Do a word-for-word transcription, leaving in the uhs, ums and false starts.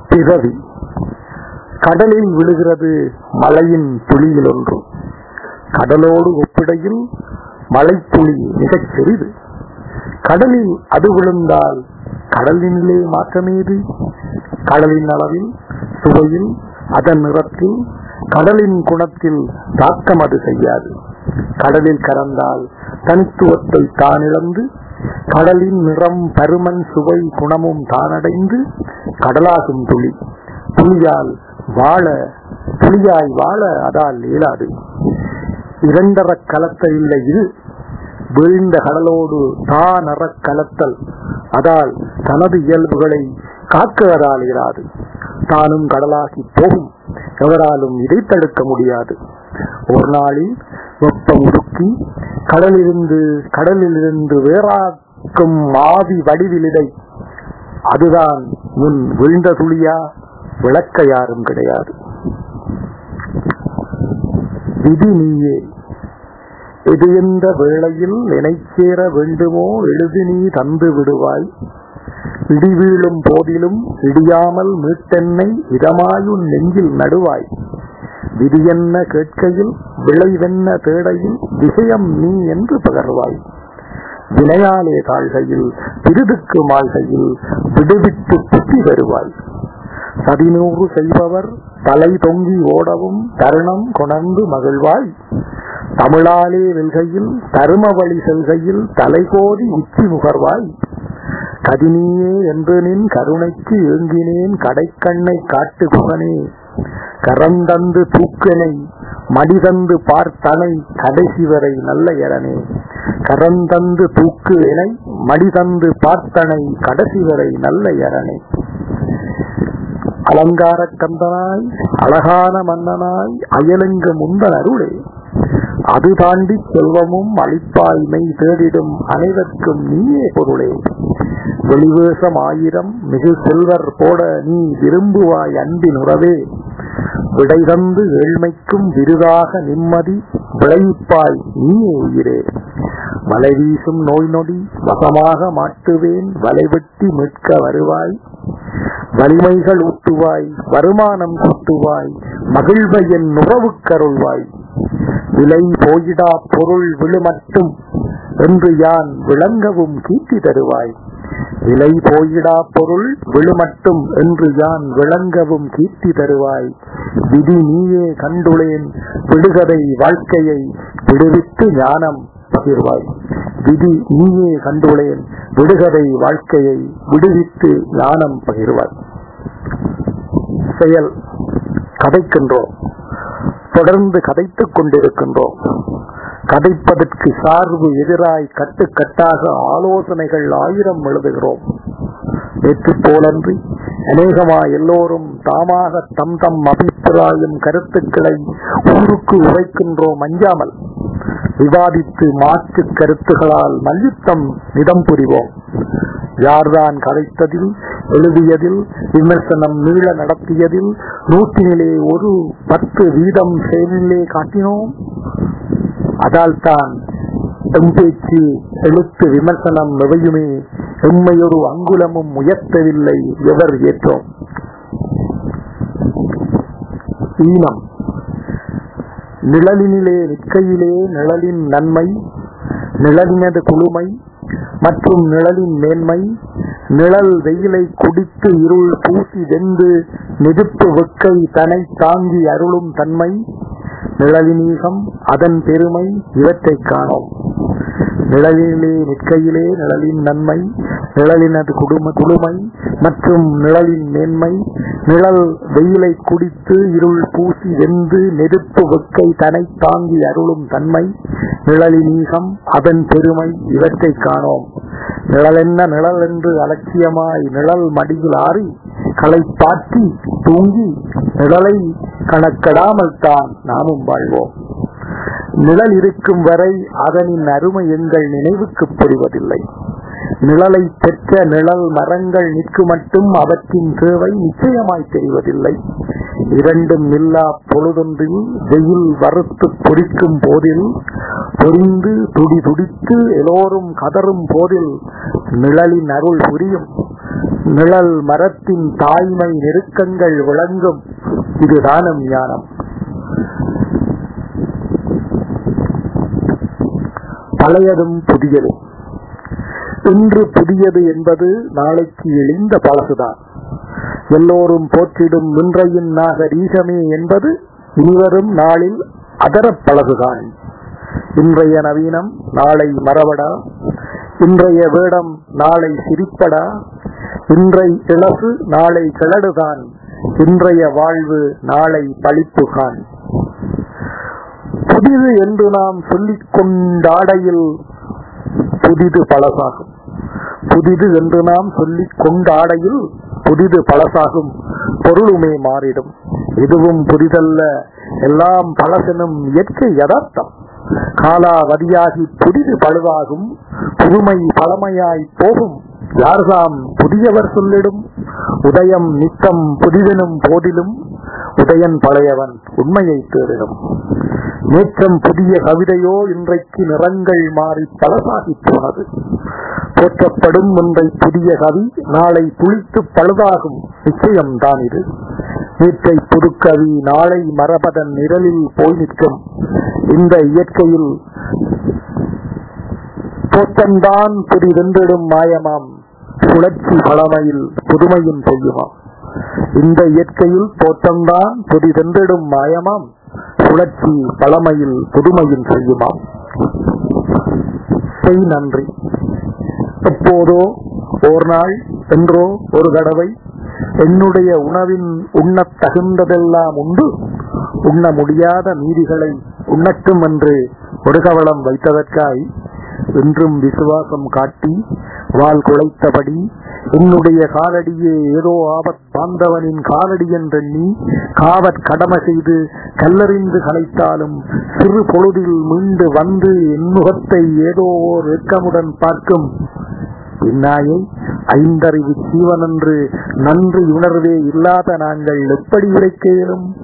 பிறவி. கடலில் விழுகிறது மழையின் துளியில் ஒன்று. கடலோடு ஒப்பிடையில் மழைத்துளி மிகச் சிறிது. கடலில் அது விழுந்தால் கடலினிலே மாற்றமேது? கடலின் அளவில், சுவையில், அதன் நிறத்தில், கடலின் குணத்தில் தாக்கம் அது செய்யாது. கடலில் கலந்தால் தனித்துவத்தை தான் இழந்து, கடலின் நிறம், பருமன், சுவை, குணமும் தானடைந்து கடலாகும் துளி. துளியால் வாழ துளியாய் வாழ அதால் இயலாது. இரண்டற கலத்த இல்லை இது. வீழ்ந்த கடலோடு தான் அறக் கலத்தல். அதால் தனது இயல்புகளை காக்குவதால் இயலாது. தானும் கடலாகி போகும். எவராலும் இதை தடுக்க முடியாது. ஒரு நாளில் வெப்பம் உருக்கி கடலிலிருந்து கடலிலிருந்து வேறாக்கும் ஆவி வடிவிலிடை. அதுதான் முன் விழுந்த துளியா? விளக்க யாரும் கிடையாது. விதி நீயே. எது எந்த வேளையில் நினைச்சேர வேண்டுமோ எழுதி நீ தந்து விடுவாய். இடி வீழும் போதிலும் இடியாமல் மீட்டென்னை இதமாயுன் நெஞ்சில் நடுவாய். விதியென்ன கேட்கையில் விளைவென்ன தேடையில் விஷயம் நீ என்று பகர்வாய். வினையாலே தாழ்கையில் பிரிதுக்கு மாழ்கையில் விடுவித்து புத்தி வருவாய். பதினூறு செய்பவர் தலை தொங்கி ஓடவும் தருணம் கொணர்ந்து மகிழ்வாய். தமிழாலே வெல்கையில் தரும வழி செல்கையில் தலைகோதி உச்சி முகர்வாய். கதினியே என்று நின் கருணைக்கு ஏங்கினேன் கடைக்கண்ணை காட்டு குகனே. கரந்தந்து தூக்கனை மடிதந்து பார்த்தனை கடைசி வரை நல்ல எழனே. கரந்தந்து தூக்கு எனை மடிதந்து பார்த்தனை கடைசி வரை நல்ல எழனே. அலங்கார கந்தனாய் அழகான மன்னனாய் அயலுங்க முந்தன் அருளே. அது தாண்டி செல்வமும் அளிப்பாய் மெய் தேடிடும் அனைவருக்கும் நீயே பொருளே. வெளிவேசம் ஆயிரம் மிகு செல்வர் போட நீ விரும்புவாய் அன்பின் உறவே. விடை தந்து ஏழ்மைக்கும் விருதாக நிம்மதி விளைவிப்பாய் நீயே உயிரே. வலை வீசும் நோய் நொடி வசமாக மாட்டுவேன் வலைவெட்டி மீட்க வருவாய். வலிமைகள் ஊட்டுவாய் வருமானம் கூட்டுவாய் மகிழ்வை என் நுறவு கருள்வாய். விலை போயிடா பொருள் விழுமட்டும் என்று யான் விளங்கவும் கீர்த்தி தருவாய். விலை போயிடா பொருள் விழுமட்டும் என்று யான் விளங்கவும் கீர்த்தி தருவாய். விதி நீயே கண்டுளேன் விடுகதை வாழ்க்கையை விடுவித்து ஞானம் பகிர்வாய். விதி நீயே கண்டுளேன் விடுகதை வாழ்க்கையை விடுவித்து ஞானம் பகிர்வாய். செயல். கதைக்கின்றோம். தொடர்ந்து கதைத்துக் கொண்டிருக்கின்றோம். கதைப்பதற்கு சார்பு எதிராய் கட்டுக்கட்டாக ஆலோசனைகள் ஆயிரம் எழுதுகிறோம். நேற்று போலன்றி அநேகமா எல்லோரும் தாமாக தம் தம் அபிப்பிராயம் கருத்துக்களை ஊருக்கு உரைக்கின்றோம் அஞ்சாமல். விவாதித்து மாற்று கருத்துகளால் மல்யுத்தம் நிதம் புரிவோம். யார்தான் கதைத்ததில் எழுதியதில் விமர்சனம் மீள நடத்தியதில் நூற்றினிலே ஒரு பத்து வீதம் செயலிலே காட்டினோம். அதால் தான் எம்பேச்சு எழுத்து விமர்சனம் எவையுமே எம்மையொரு அங்குலமும் உயர்த்தவில்லை எவர் ஏற்றோம். ஈனம். நிழலினிலே நிற்கையிலே நிழலின் நன்மை நிழலினது குளுமை மற்றும் நிழலின் மேன்மை. நிழல் வெயிலை குடித்து இருள் பூசி வெந்து நெருப்பு வெக்கை தனை தாங்கி அருளும் தன்மை. நிழலினீகம் அதன் பெருமை இவற்றை காணோம். நிழலிலே நிற்கையிலே நிழலின் நன்மை நிழலினது குடும்ப குளுமை மற்றும் நிழலின் மேன்மை. நிழல் வெயிலை குடித்து இருள் பூசி வெந்து நெருப்பு வெக்கை தனை தாங்கி அருளும் தன்மை. நிழலினீகம் அதன் பெருமை இவற்றை காணோம். நிழலென்ன நிழல் என்று அலட்சியமாய் நிழல் மடியில் ஆறி களை பாற்றி தூங்கி நிழலை கணக்கிடாமல் தான் நாமும் வாழ்வோம். நிழல் இருக்கும் வரை அதனின் அருமை எங்கள் நினைவுக்கு புரிவதில்லை. நிழலை பெற்ற நிழல் மரங்கள் நிற்கும் மட்டும் அவற்றின் தேவை நிச்சயமாய் தெரிவதில்லை. இரண்டும் இல்லா பொழுதொன்றில் வெயில் வறுத்து பொறிக்கும் போதில் பொறிந்து துடி துடித்து எல்லோரும் கதறும் போதில் நிழலின் அருள் புரியும். நிழல் மரத்தின் தாய்மை நெருக்கங்கள் விளங்கும். இதுதானும் ஞானம். பழையதும் புதியதும். இன்று புதியது என்பது நாளைக்கு இழிந்த பழசுதான். எல்லோரும் போற்றிடும் இன்றையின் நாகரீகமே என்பது இனிவரும் நாளில் அதர பழகுதான். இன்றைய நவீனம் நாளை மறவடா, இன்றைய வேடம் நாளை சிரிப்படா, இன்றை இளசு நாளை கிளடுதான், இன்றைய வாழ்வு நாளை பழிப்புகான். புதிது என்று நாம் சொல்லிக் கொண்டாடையில் புதிது பழசாகும். புதிது என்று நாம் சொல்லிக் கொண்டாடையில் புதிது பழசாகும். பொருளுமே மாறிடும். எதுவும் புதிதல்ல, எல்லாம் பழசெனும் இயற்கை யதார்த்தம். காலாவதியாகி புதிது பழுவாகும், புதுமை பழமையாய் போகும். யார்தாம் புதியவர் சொல்லிடும்? உதயம் நித்தம் புதிதெனும் போதிலும் உதயன் பழையவன் உண்மையை தேடிடும். நேற்றம் புதிய கவிதையோ இன்றைக்கு நிறங்கள் மாறி பழசாகி போனது. போற்றப்படும் ஒன்றை புதிய கவி நாளை புளித்து பழுதாகும். நிச்சயம்தான் இது. நேற்றை புதுக்கவி நாளை மரபதன் நிழலில் போய் நிற்கும். இந்த இயற்கையில் தோற்றம்தான் புதிதென்றிடும் மாயமாம். சுழற்சி பழமையில் புதுமையின் செய்யுமாம். இந்த இயற்கையில் தோற்றம்தான் புதிதென்றிடும் மாயமாம். சுழற்சி பழமையில் புதுமையின் செய்யுமாம். செய் நன்றி. எப்போதோ ஓர் நாள் என்றோ ஒரு தடவை என்னுடைய உணவின் உண்ணத் தகுந்ததெல்லாம் உண்டு, உண்ண முடியாத மீதிகளை உண்ணட்டும் என்று ஒரு கவளம் வைத்ததற்காய் என்றும் விசுவாசம் காட்டி வாள் குலைத்தபடி என்னுடைய காலடியே ஏதோ ஆபத் பாந்தவனின் காலடி என்றெண்ணி காவற் கடமை செய்து கல்லறிந்து கலைத்தாலும் சிறு பொழுதில் மீண்டு வந்து என் முகத்தை ஏதோ ஓர் ஏக்கமுடன் பார்க்கும் இந்நாயை ஐந்தறிவு ஜீவனென்று நன்றி உணர்வே இல்லாத நாங்கள் எப்படி உரைக்க இயலும்?